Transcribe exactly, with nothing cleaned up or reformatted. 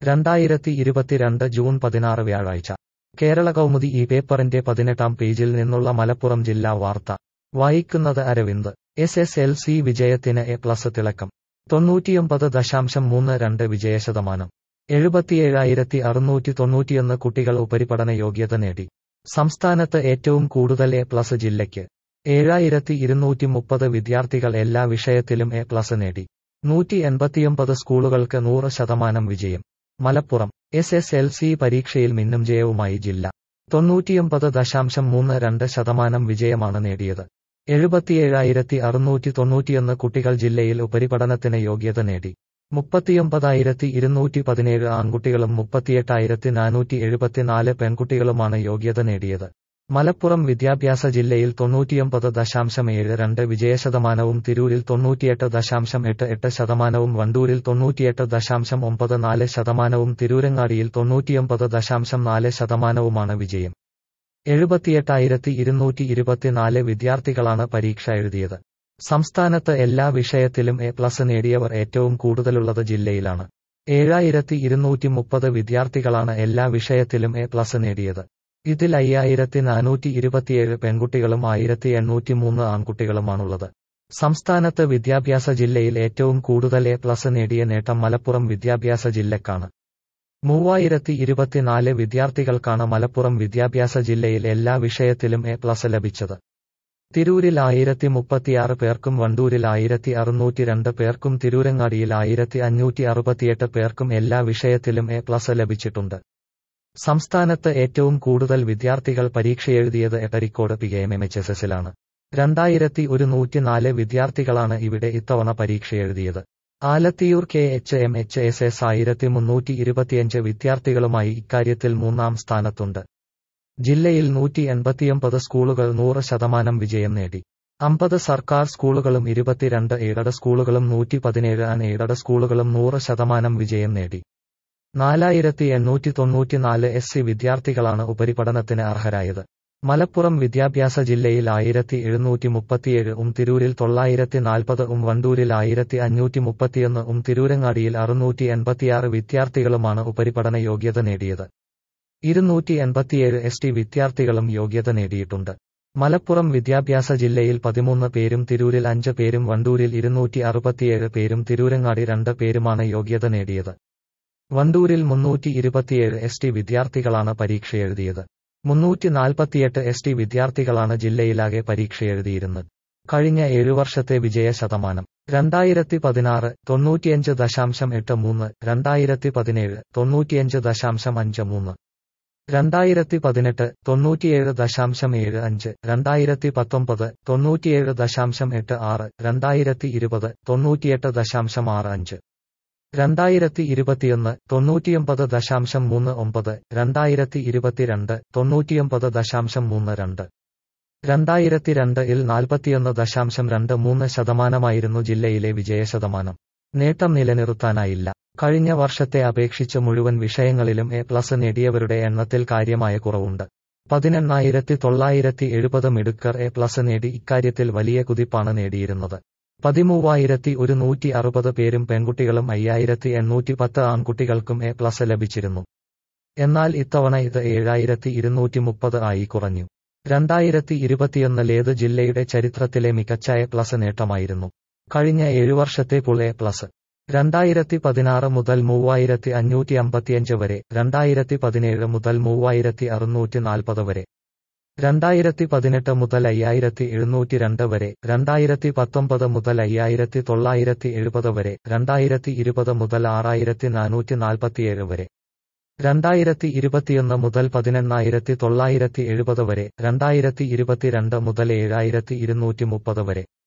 രണ്ടായിരത്തി ഇരുപത്തിരണ്ട് ജൂൺ പതിനാറ് വ്യാഴാഴ്ച കേരള കൗമുദി ഈ പേപ്പറിന്റെ പതിനെട്ടാം പേജിൽ നിന്നുള്ള മലപ്പുറം ജില്ലാ വാർത്ത വായിക്കുന്നത് Aravind. S S L C വിജയത്തിന് എ പ്ലസ് തിളക്കം. തൊണ്ണൂറ്റിയൊമ്പത് ദശാംശം മൂന്ന് രണ്ട് വിജയശതമാനം. എഴുപത്തിയേഴായിരത്തി അറുന്നൂറ്റി തൊണ്ണൂറ്റിയൊന്ന് കുട്ടികൾ ഉപരിപഠന യോഗ്യത നേടി. സംസ്ഥാനത്ത് ഏറ്റവും കൂടുതൽ എ പ്ലസ് ജില്ലയ്ക്ക്. ഏഴായിരത്തി ഇരുന്നൂറ്റി മുപ്പത് വിദ്യാർത്ഥികൾ എല്ലാ വിഷയത്തിലും എ പ്ലസ് നേടി. നൂറ്റി എൺപത്തിയൊമ്പത് സ്കൂളുകൾക്ക് നൂറ് ശതമാനം വിജയം. Malappuram. S S L C പരീക്ഷയിൽ മിന്നും ജയവുമായി ജില്ല. തൊണ്ണൂറ്റിയൊമ്പത് ദശാംശം മൂന്ന് രണ്ട് ശതമാനം വിജയമാണ് നേടിയത്. എഴുപത്തിയേഴായിരത്തി അറുന്നൂറ്റി തൊണ്ണൂറ്റിയൊന്ന് കുട്ടികൾ ജില്ലയിൽ ഉപരിപഠനത്തിന് യോഗ്യത നേടി. മുപ്പത്തിയൊമ്പതായിരത്തി ഇരുന്നൂറ്റി പതിനേഴ് ആൺകുട്ടികളും മുപ്പത്തിയെട്ടായിരത്തി നാനൂറ്റി എഴുപത്തിനാല് പെൺകുട്ടികളുമാണ് യോഗ്യത നേടിയത്. മലപ്പുറം വിദ്യാഭ്യാസ ജില്ലയിൽ തൊണ്ണൂറ്റിയൊമ്പത് ദശാംശം ഏഴ് രണ്ട് വിജയശതമാനവും തിരൂരിൽ തൊണ്ണൂറ്റിയെട്ട് ദശാംശം എട്ട് എട്ട് ശതമാനവും വണ്ടൂരിൽ തൊണ്ണൂറ്റിയെട്ട് ദശാംശം ഒമ്പത് നാല് ശതമാനവും തിരൂരങ്ങാടിയിൽ തൊണ്ണൂറ്റിയൊമ്പത് ദശാംശം നാല് ശതമാനവുമാണ് വിജയം. എഴുപത്തിയെട്ടായിരത്തി ഇരുന്നൂറ്റി ഇരുപത്തിനാല് വിദ്യാർത്ഥികളാണ് പരീക്ഷ എഴുതിയത്. സംസ്ഥാനത്ത് എല്ലാ വിഷയത്തിലും എ പ്ലസ് നേടിയവർ ഏറ്റവും കൂടുതലുള്ളത് ജില്ലയിലാണ്. ഏഴായിരത്തി ഇരുന്നൂറ്റി മുപ്പത് വിദ്യാർത്ഥികളാണ് എല്ലാ വിഷയത്തിലും എ പ്ലസ് നേടിയത്. ഇതിൽ അയ്യായിരത്തി നാനൂറ്റി ഇരുപത്തിയേഴ് പെൺകുട്ടികളും ആയിരത്തി എണ്ണൂറ്റി മൂന്ന് ആൺകുട്ടികളുമാണുള്ളത്. സംസ്ഥാനത്ത് വിദ്യാഭ്യാസ ജില്ലയിൽ ഏറ്റവും കൂടുതൽ എ പ്ലസ് നേടിയ നേട്ടം മലപ്പുറം വിദ്യാഭ്യാസ ജില്ലക്കാണ്. മൂവായിരത്തി ഇരുപത്തിനാല് വിദ്യാർത്ഥികൾക്കാണ് മലപ്പുറം വിദ്യാഭ്യാസ ജില്ലയിൽ എല്ലാ വിഷയത്തിലും എ പ്ലസ് ലഭിച്ചത്. തിരൂരിൽ ആയിരത്തി മുപ്പത്തിയാറ് പേർക്കും വണ്ടൂരിൽ ആയിരത്തി അറുന്നൂറ്റി രണ്ട് പേർക്കും തിരൂരങ്ങാടിയിൽ ആയിരത്തി അഞ്ഞൂറ്റി അറുപത്തിയെട്ട് പേർക്കും എല്ലാ വിഷയത്തിലും എ പ്ലസ് ലഭിച്ചിട്ടുണ്ട്. സംസ്ഥാനത്ത് ഏറ്റവും കൂടുതൽ വിദ്യാർത്ഥികൾ പരീക്ഷയെഴുതിയത് Edarikode P K M M H S എസിലാണ്. രണ്ടായിരത്തി ഒരുന്നൂറ്റിനാല് വിദ്യാർത്ഥികളാണ് ഇവിടെ ഇത്തവണ പരീക്ഷയെഴുതിയത്. Alathiyur K H M H S S ആയിരത്തി മുന്നൂറ്റി ഇരുപത്തിയഞ്ച് വിദ്യാർത്ഥികളുമായി ഇക്കാര്യത്തിൽ മൂന്നാം സ്ഥാനത്തുണ്ട്. ജില്ലയിൽ നൂറ്റി എൺപത്തിയൊമ്പത് സ്കൂളുകൾ നൂറ് ശതമാനം വിജയം നേടി. അമ്പത് സർക്കാർ സ്കൂളുകളും ഇരുപത്തിരണ്ട് എയ്ഡഡ് സ്കൂളുകളും നൂറ്റി പതിനേഴ് അൺ എയ്ഡഡ് സ്കൂളുകളും നൂറ് ശതമാനം വിജയം നേടി. നാലായിരത്തി എണ്ണൂറ്റി തൊണ്ണൂറ്റിനാല് എസ് സി വിദ്യാർത്ഥികളാണ് ഉപരിപഠനത്തിന് അർഹരായത്. മലപ്പുറം വിദ്യാഭ്യാസ ജില്ലയിൽ ആയിരത്തി എഴുന്നൂറ്റി മുപ്പത്തിയേഴ് ഉം തിരൂരിൽ തൊള്ളായിരത്തി നാൽപ്പത് ഉം വണ്ടൂരിൽ ആയിരത്തി അഞ്ഞൂറ്റി മുപ്പത്തിയൊന്ന് ഉം തിരൂരങ്ങാടിയിൽ അറുന്നൂറ്റി എൺപത്തിയാറ് വിദ്യാർത്ഥികളുമാണ് ഉപരിപഠന യോഗ്യത നേടിയത്. ഇരുന്നൂറ്റി എൺപത്തിയേഴ് എസ് ടി വിദ്യാർത്ഥികളും യോഗ്യത നേടിയിട്ടുണ്ട്. മലപ്പുറം വിദ്യാഭ്യാസ ജില്ലയിൽ പതിമൂന്ന് പേരും തിരൂരിൽ അഞ്ച് പേരും വണ്ടൂരിൽ ഇരുന്നൂറ്റി അറുപത്തിയേഴ് പേരും തിരൂരങ്ങാടി രണ്ട് പേരുമാണ് യോഗ്യത നേടിയത്. വണ്ടൂരിൽ മുന്നൂറ്റി ഇരുപത്തിയേഴ് എസ് ടി വിദ്യാർത്ഥികളാണ് പരീക്ഷയെഴുതിയത്. മുന്നൂറ്റി നാൽപ്പത്തിയെട്ട് എസ് ടി വിദ്യാർത്ഥികളാണ് ജില്ലയിലാകെ പരീക്ഷയെഴുതിയിരുന്നത്. കഴിഞ്ഞ ഏഴു വർഷത്തെ വിജയ ശതമാനം. രണ്ടായിരത്തി പതിനാറ് തൊണ്ണൂറ്റിയഞ്ച് ദശാംശം എട്ട് മൂന്ന്, രണ്ടായിരത്തി പതിനേഴ് തൊണ്ണൂറ്റിയഞ്ച് ദശാംശം അഞ്ച് മൂന്ന്, രണ്ടായിരത്തി പതിനെട്ട് തൊണ്ണൂറ്റിയേഴ് ദശാംശം ഏഴ് അഞ്ച്, രണ്ടായിരത്തി പത്തൊമ്പത് തൊണ്ണൂറ്റിയേഴ് ദശാംശം എട്ട് ആറ്, രണ്ടായിരത്തി ഇരുപത് തൊണ്ണൂറ്റിയെട്ട് ദശാംശം ആറ് അഞ്ച്, രണ്ടായിരത്തി ഇരുപത്തിയൊന്ന് തൊണ്ണൂറ്റിയൊമ്പത് ദശാംശം മൂന്ന് ഒമ്പത്, രണ്ടായിരത്തി ഇരുപത്തിരണ്ട് തൊണ്ണൂറ്റിയൊമ്പത് ദശാംശം മൂന്ന് രണ്ട്. രണ്ടായിരത്തി രണ്ട് ഇൽ നാൽപ്പത്തിയൊന്ന് ദശാംശം രണ്ട് മൂന്ന് ശതമാനമായിരുന്നു ജില്ലയിലെ വിജയശതമാനം. നേട്ടം നിലനിർത്താനായില്ല. കഴിഞ്ഞ വർഷത്തെ അപേക്ഷിച്ച് മുഴുവൻ വിഷയങ്ങളിലും എ പ്ലസ് നേടിയവരുടെ എണ്ണത്തിൽ കാര്യമായ കുറവുണ്ട്. പതിനെണ്ണായിരത്തി തൊള്ളായിരത്തി എഴുപത് മിടുക്കർ എ പ്ലസ് നേടി. ഇക്കാര്യത്തിൽ വലിയ കുതിപ്പാണ് നേടിയിരുന്നത്. പതിമൂവായിരത്തി ഒരുന്നൂറ്റി അറുപത് പേരും പെൺകുട്ടികളും അയ്യായിരത്തി എണ്ണൂറ്റി പത്ത് ആൺകുട്ടികൾക്കും എ പ്ലസ് ലഭിച്ചിരുന്നു. എന്നാൽ ഇത്തവണ ഇത് ഏഴായിരത്തി ഇരുന്നൂറ്റി മുപ്പത് ആയി കുറഞ്ഞു. രണ്ടായിരത്തി ഇരുപത്തിയൊന്നിലേത് ജില്ലയുടെ ചരിത്രത്തിലെ മികച്ച എ പ്ലസ് നേട്ടമായിരുന്നു. കഴിഞ്ഞ ഏഴു വർഷത്തെ പുൾ എ പ്ലസ്. രണ്ടായിരത്തി പതിനാറ് മുതൽ മൂവായിരത്തി അഞ്ഞൂറ്റി അമ്പത്തിയഞ്ച് വരെ, രണ്ടായിരത്തി പതിനേഴ് മുതൽ മൂവായിരത്തി അറുന്നൂറ്റി നാൽപ്പത് വരെ, രണ്ടായിരത്തി പതിനെട്ട് മുതൽ അയ്യായിരത്തി എഴുന്നൂറ്റി രണ്ട് വരെ, രണ്ടായിരത്തി പത്തൊമ്പത് മുതൽ അയ്യായിരത്തി തൊള്ളായിരത്തി എഴുപത് വരെ, രണ്ടായിരത്തി ഇരുപത് മുതൽ ആറായിരത്തി നാനൂറ്റി നാൽപ്പത്തിയേഴ് വരെ, രണ്ടായിരത്തി ഇരുപത്തിയൊന്ന് മുതൽ പതിനെണ്ണായിരത്തി തൊള്ളായിരത്തി എഴുപത് വരെ, രണ്ടായിരത്തി ഇരുപത്തിരണ്ട് മുതൽ ഏഴായിരത്തി ഇരുന്നൂറ്റി മുപ്പത് വരെ.